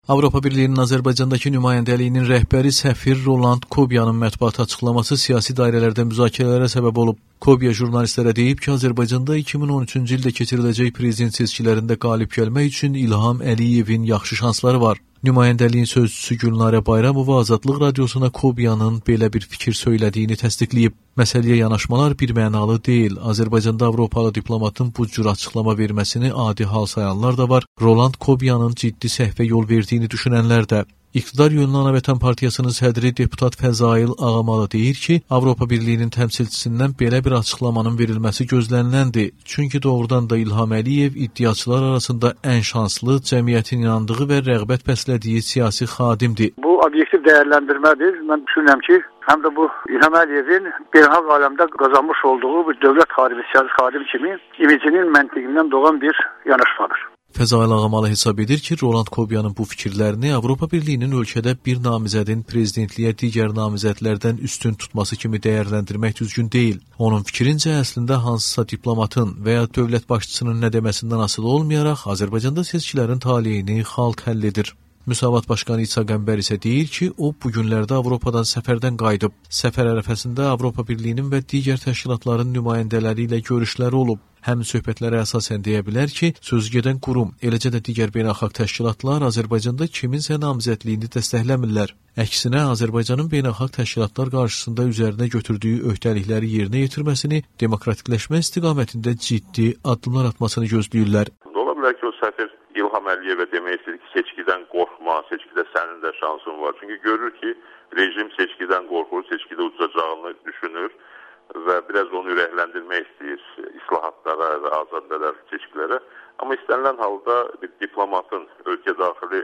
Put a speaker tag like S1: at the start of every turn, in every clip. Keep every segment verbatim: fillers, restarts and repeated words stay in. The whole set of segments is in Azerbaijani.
S1: Avropa Birliyinin Azərbaycandakı nümayəndəliyinin rəhbəri səfir Roland Kobyanın mətbuat açıqlaması siyasi dairələrdə müzakirələrə səbəb olub. Kobya jurnalistlərə deyib ki, Azərbaycanda iki min on üçüncü ildə keçiriləcək prezident seçkilərində qalib gəlmək üçün İlham Əliyevin yaxşı şansları var. Nümayəndəliyin sözçüsü Gülnarə Bayramova Azadlıq Radiosuna Kobyanın belə bir fikir söylədiyini təsdiqləyib. Məsələyə yanaşmalar birmənalı deyil. Azərbaycanda Avropalı diplomatın bu cür açıqlama verməsini adi hal sayanlar da var. Roland Kobyanın ciddi səhvə yol verdiyini düşünənlər də. İqtidar yönlü Ana Vətən Partiyasının sədri deputat Fəzail Ağamalı deyir ki, Avropa Birliyinin təmsilçisindən belə bir açıqlamanın verilməsi gözləniləndir. Çünki doğrudan da İlham Əliyev iddiaçılar arasında ən şanslı, cəmiyyətin inandığı və rəğbət bəslədiyi siyasi xadimdir.
S2: Bu obyektiv dəyərləndirmədir. Mən düşünürəm ki, həm də bu İlham Əliyevin beynəlxalq aləmdə qazanmış olduğu bu dövlət xadimi, siyasi xadim kimi imicinin məntiqindən doğan bir yanaşmadır.
S1: Fəzail Ağamalı hesab edir ki, Roland Kobyanın bu fikirlərini Avropa Birliyinin ölkədə bir namizədin prezidentliyə digər namizədlərdən üstün tutması kimi dəyərləndirmək düzgün deyil. Onun fikrincə, əslində hansısa diplomatın və ya dövlət başçısının nə deməsindən asılı olmayaraq Azərbaycanda seçkilərin taleyini xalq həll edir. Müsavat Başqanı İsa Qəmbər isə deyir ki, o bu günlərdə Avropadan səfərdən qayıdıb. Səfər ərəfəsində Avropa Birliyinin və digər təşkilatların nümayəndələri ilə görüşləri olub. Həmin söhbətlərə əsasən deyə bilər ki, sözügedən qurum, eləcə də digər beynəlxalq təşkilatlar Azərbaycanda kiminsə namizədliyini dəstəkləmirlər. Əksinə, Azərbaycanın beynəlxalq təşkilatlar qarşısında üzərinə götürdüyü öhdəlikləri yerinə yetirməsini, demokratikləşmə istiqamətində ciddi addımlar atmasını gözləyirlər.
S3: Ola bilər ki, o səfir İlham Əliyevə demək istəyir ki, seçkidən qorxma, seçkidə sənin də şansın var. Çünki görür ki, rejim seçkidən qorxur, seçkidə uçacağını düşünür və biraz onu ürəkləndirmək istəyir islahatlara və azadlıqlara, seçkilərə. Amma istənilən halda bir diplomatın ölkə daxili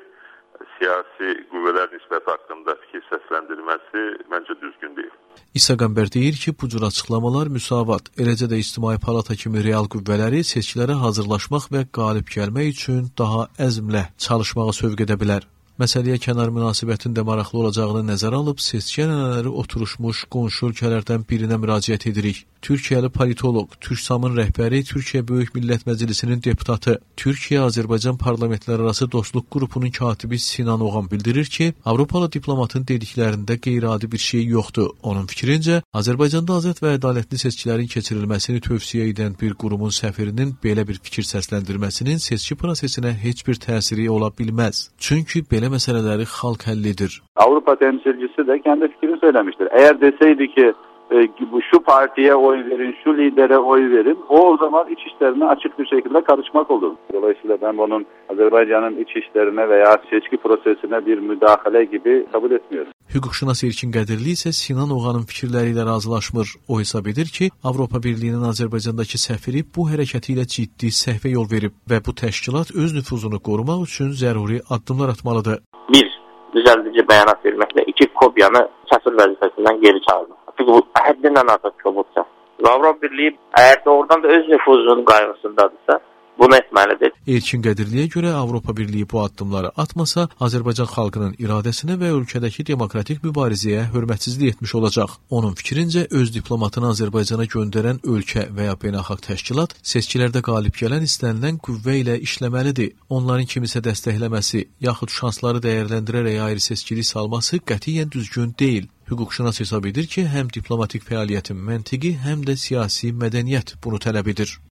S3: siyasi qüvvələr nisbəti haqqında fikir səsləndirməsi məncə düzgün deyil.
S1: İsa Qəmbər deyir ki, bu cür açıqlamalar Müsavat, eləcə də İctimai Palata kimi real qüvvələri seçkilərə hazırlaşmaq və qalib gəlmək üçün daha əzmlə çalışmağa sövq edə bilər. Məsələyə kənar münasibətin də maraqlı olacağını nəzərə alıb, seçki ənənələri oturuşmuş qonşu ölkələrdən birinə müraciət edirik. Türkiyəli politoloq, Türksamın rəhbəri, Türkiyə Böyük Millət Məclisinin deputatı, Türkiyə-Azərbaycan parlamentlərarası dostluq qrupunun katibi Sinan Oğan bildirir ki, Avropalı diplomatın dediklərində qeyri-adi bir şey yoxdur. Onun fikrincə, Azərbaycanda azad və ədalətli seçkilərin keçirilməsini tövsiyə edən bir qurumun səfirinin belə bir fikir səsləndirməsinin seçki prosesinə heç bir təsiri ola bilməz. Çünki belə məsələləri xalq həll edir.
S4: Avropa temsilcisi de kendi fikrini söylemiştir. Eğer deseydi ki e, bu şu partiye oy verin, şu lidere oy verin, o o zaman iç işlerine açık bir şekilde karışmak olur. Dolayısıyla ben bunun Azerbaycan'ın iç işlerine veya seçki prosesine bir müdahale gibi kabul etmiyorum.
S1: Hüquqşünas Erkin Qədirli isə Sinan Oğanın fikirləri ilə razılaşmır. O hesab edir ki, Avropa Birliyinin Azərbaycandakı səfiri bu hərəkəti ilə ciddi səhvə yol verib və bu təşkilat öz nüfuzunu qorumaq üçün zəruri addımlar atmalıdır.
S5: Bir, düzəldici bəyanat verməklə iki, Kobyanı səfir vəzifəsindən geri çağırdı. Çünki bu həddindən artıq kobudsa. Avropa Birliyi əgər doğrudan da öz nüfuzunun qayğısındadırsa, bunu etməlidir.
S1: Erkin Qədirliyə görə Avropa Birliyi bu addımları atmasa, Azərbaycan xalqının iradəsinə və ölkədəki demokratik mübarizəyə hörmətsizlik etmiş olacaq. Onun fikrincə, öz diplomatını Azərbaycana göndərən ölkə və ya beynəlxalq təşkilat seçkilərdə qalib gələn istənilən qüvvə ilə işləməlidir. Onların kimisə dəstəkləməsi, yaxud şansları dəyərləndirərək ayrı seçkilik salması qətiyyən düzgün deyil. Hüquqşünas hesab edir ki, həm diplomatik fəaliyyətin məntiqi, həm də siyasi mədəniyyət bunu tələb edir.